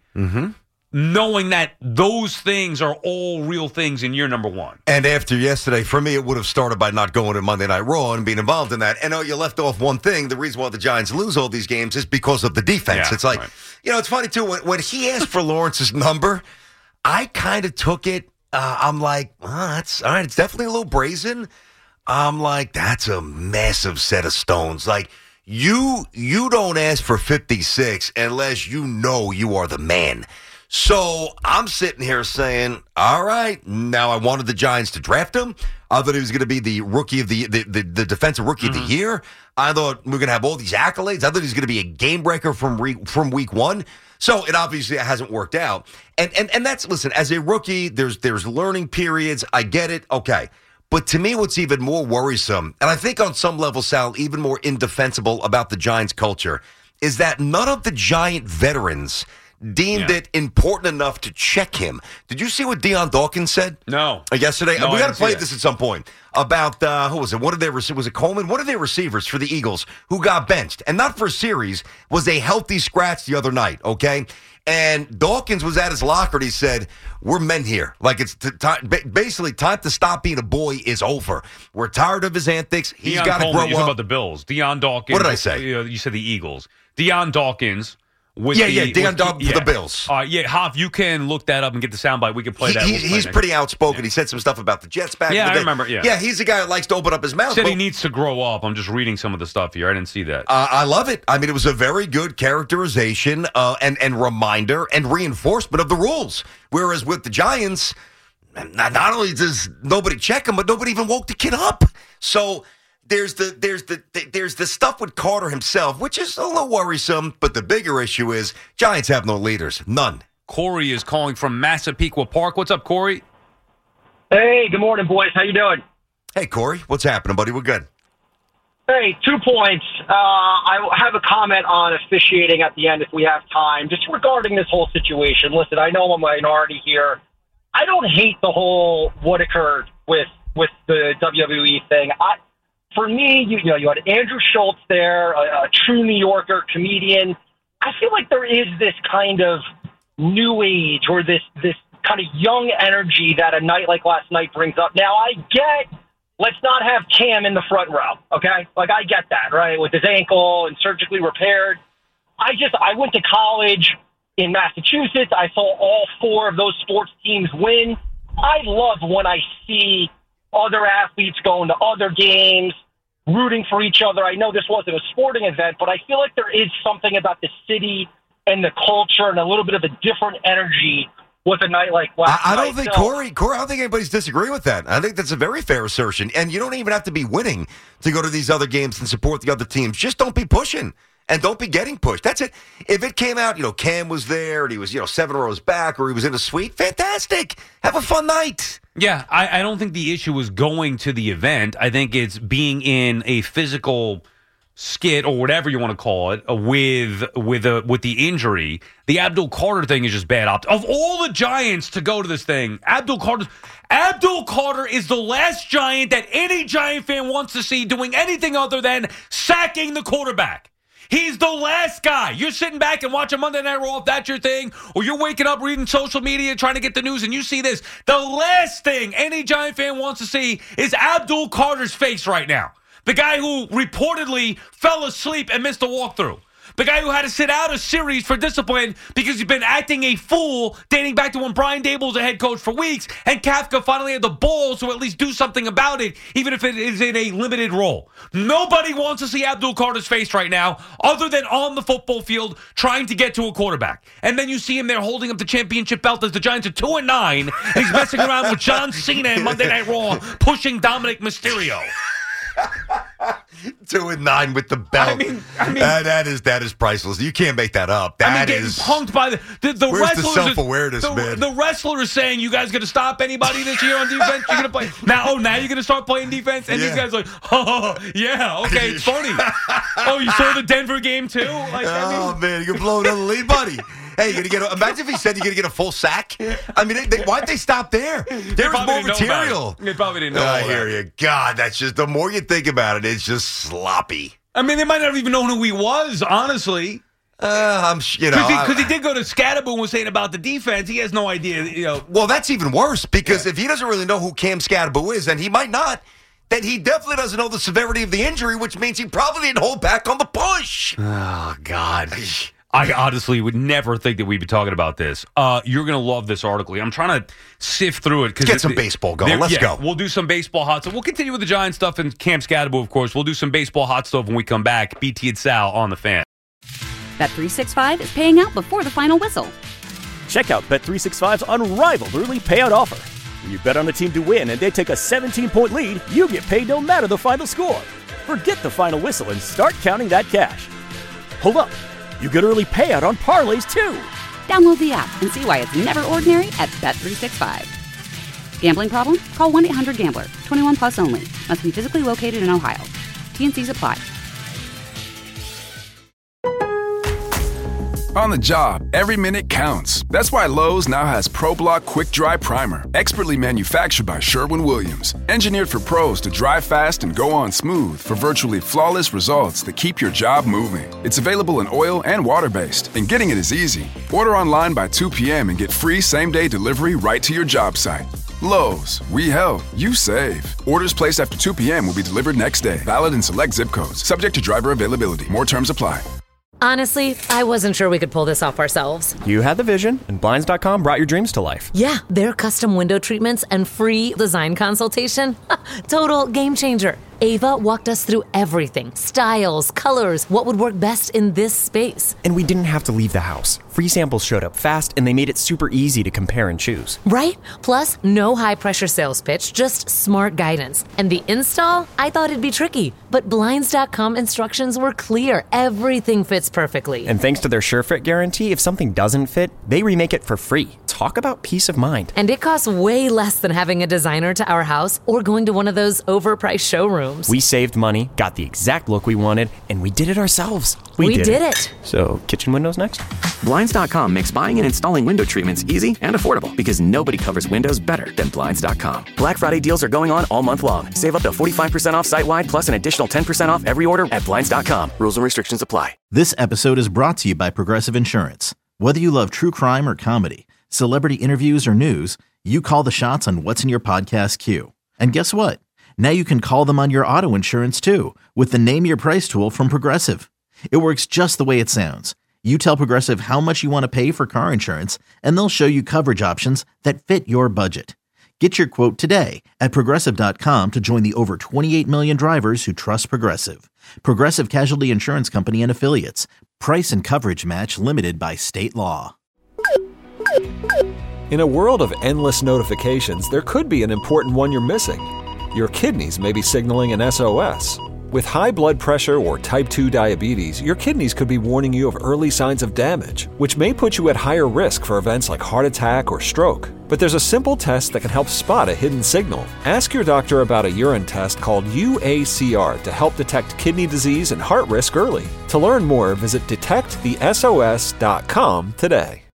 Knowing that those things are all real things in year number one. And after yesterday, for me, it would have started by not going to Monday Night Raw and being involved in that. And you left off one thing. The reason why the Giants lose all these games is because of the defense. It's like, it's funny, too. When he asked for Lawrence's number, I kind of took it. I'm like, that's all right. It's definitely a little brazen. I'm like, that's a massive set of stones. Like, you don't ask for 56 unless you know you are the man. So I'm sitting here saying, all right, now I wanted the Giants to draft him. I thought he was going to be the rookie of the defensive rookie of the year. I thought we were going to have all these accolades. I thought he was going to be a game breaker from week one. So it obviously hasn't worked out. And that's, listen, as a rookie, there's learning periods. I get it. Okay. But to me, what's even more worrisome, and I think on some level, Sal, even more indefensible about the Giants culture, is that none of the Giant veterans deemed it important enough to check him. Did you see what Dion Dawkins said? No. Yesterday? No, we got to play this at some point. About, who was it? Was it Coleman? One of their receivers for the Eagles who got benched. And not for a series, was a healthy scratch the other night, okay? And Dawkins was at his locker and he said, we're men here. Like, it's basically time to stop being a boy is over. We're tired of his antics. He's got to grow up. You're talking about the Bills. Dion Dawkins. What did I say? You said the Eagles. Dion Dawkins. Dion Dawkins for the Bills. Hoff, you can look that up and get the soundbite. We can play that. He's pretty outspoken. Yeah. He said some stuff about the Jets back in the day. I remember. Yeah, he's a guy that likes to open up his mouth. He said he needs to grow up. I'm just reading some of the stuff here. I didn't see that. I love it. I mean, it was a very good characterization and reminder and reinforcement of the rules. Whereas with the Giants, not only does nobody check him, but nobody even woke the kid up. So There's the stuff with Carter himself, which is a little worrisome, but the bigger issue is Giants have no leaders. None. Corey is calling from Massapequa Park. What's up, Corey? Hey, good morning, boys. How you doing? Hey, Corey. What's happening, buddy? We're good. Hey, 2 points. I have a comment on officiating at the end if we have time, just regarding this whole situation. Listen, I know I'm a minority here. I don't hate the whole what occurred with the WWE thing. For me, you had Andrew Schultz there, a true New Yorker comedian. I feel like there is this kind of new age or this kind of young energy that a night like last night brings up. Now, I get, let's not have Cam in the front row, okay? Like, I get that, right, with his ankle and surgically repaired. I went to college in Massachusetts. I saw all 4 of those sports teams win. I love when I see other athletes going to other games, rooting for each other. I know this wasn't a sporting event, but I feel like there is something about the city and the culture and a little bit of a different energy with a night like last night. I don't think, Corey, I don't think anybody's disagreeing with that. I think that's a very fair assertion. And you don't even have to be winning to go to these other games and support the other teams. Just don't be pushing. And don't be getting pushed. That's it. If it came out, Cam was there and he was, 7 rows back or he was in a suite, fantastic. Have a fun night. Yeah, I don't think the issue was going to the event. I think it's being in a physical skit or whatever you want to call it with the injury. The Abdul Carter thing is just bad Of all the Giants to go to this thing, Abdul Carter is the last Giant that any Giant fan wants to see doing anything other than sacking the quarterback. He's the last guy. You're sitting back and watching Monday Night Raw if that's your thing, or you're waking up reading social media trying to get the news and you see this. The last thing any Giant fan wants to see is Abdul Carter's face right now. The guy who reportedly fell asleep and missed a walkthrough. The guy who had to sit out a series for discipline because he's been acting a fool dating back to when Brian Daboll was a head coach for weeks, and Kafka finally had the balls to at least do something about it, even if it is in a limited role. Nobody wants to see Abdul Carter's face right now other than on the football field trying to get to a quarterback. And then you see him there holding up the championship belt as the Giants are 2-9, and he's messing around with John Cena and Monday Night Raw pushing Dominic Mysterio. 2-9 with the belt. I mean, that is priceless. You can't make that up. Getting punked by the where's wrestlers. The self-awareness, man? The wrestler is saying, "You guys going to stop anybody this year on defense? You're going to play now. Now you're going to start playing defense." And these guys are like, "Oh, yeah, okay, it's funny." Oh, you saw the Denver game too? Man, you can blow another lead, buddy. Hey, imagine if he said you're going to get a full sack. I mean, why'd they stop there? There was more material. They probably didn't know. I hear you. God, that's just, the more you think about it, it's just sloppy. I mean, they might not have even known who he was, honestly. Because he did go to Scadaboo and was saying about the defense. He has no idea, Well, that's even worse, because if he doesn't really know who Cam Scadaboo is, and he might not, then he definitely doesn't know the severity of the injury, which means he probably didn't hold back on the push. Oh, God. I honestly would never think that we'd be talking about this. You're going to love this article. I'm trying to sift through it. Get some baseball going. Let's go. We'll do some baseball hot stuff. We'll continue with the Giants stuff and Cam Scadaboo, of course. We'll do some baseball hot stuff when we come back. BT and Sal on the Fan. Bet365 is paying out before the final whistle. Check out Bet365's unrivaled early payout offer. When you bet on a team to win and they take a 17-point lead, you get paid no matter the final score. Forget the final whistle and start counting that cash. Hold up. You get early payout on parlays, too. Download the app and see why it's never ordinary at Bet365. Gambling problem? Call 1-800-GAMBLER. 21 plus only. Must be physically located in Ohio. T&Cs apply. On the job, every minute counts. That's why Lowe's now has ProBlock Quick Dry Primer, expertly manufactured by Sherwin-Williams. Engineered for pros to dry fast and go on smooth for virtually flawless results that keep your job moving. It's available in oil and water-based, and getting it is easy. Order online by 2 p.m. and get free same-day delivery right to your job site. Lowe's, we help, you save. Orders placed after 2 p.m. will be delivered next day. Valid in select zip codes. Subject to driver availability. More terms apply. Honestly, I wasn't sure we could pull this off ourselves. You had the vision, and Blinds.com brought your dreams to life. Yeah, their custom window treatments and free design consultation. Total game changer. Ava walked us through everything. Styles, colors, what would work best in this space. And we didn't have to leave the house. Free samples showed up fast, and they made it super easy to compare and choose. Right? Plus, no high-pressure sales pitch, just smart guidance. And the install? I thought it'd be tricky. But Blinds.com instructions were clear. Everything fits perfectly. And thanks to their SureFit guarantee, if something doesn't fit, they remake it for free. Talk about peace of mind. And it costs way less than having a designer to our house or going to one of those overpriced showrooms. We saved money, got the exact look we wanted, and we did it ourselves. We did it. So, kitchen windows next? Blinds.com makes buying and installing window treatments easy and affordable because nobody covers windows better than Blinds.com. Black Friday deals are going on all month long. Save up to 45% off site-wide plus an additional 10% off every order at Blinds.com. Rules and restrictions apply. This episode is brought to you by Progressive Insurance. Whether you love true crime or comedy, celebrity interviews or news, you call the shots on what's in your podcast queue. And guess what? Now you can call them on your auto insurance too with the Name Your Price tool from Progressive. It works just the way it sounds. You tell Progressive how much you want to pay for car insurance, and they'll show you coverage options that fit your budget. Get your quote today at Progressive.com to join the over 28 million drivers who trust Progressive. Progressive Casualty Insurance Company and Affiliates. Price and coverage match limited by state law. In a world of endless notifications, there could be an important one you're missing. Your kidneys may be signaling an SOS. With high blood pressure or type 2 diabetes, your kidneys could be warning you of early signs of damage, which may put you at higher risk for events like heart attack or stroke. But there's a simple test that can help spot a hidden signal. Ask your doctor about a urine test called UACR to help detect kidney disease and heart risk early. To learn more, visit detectthesos.com today.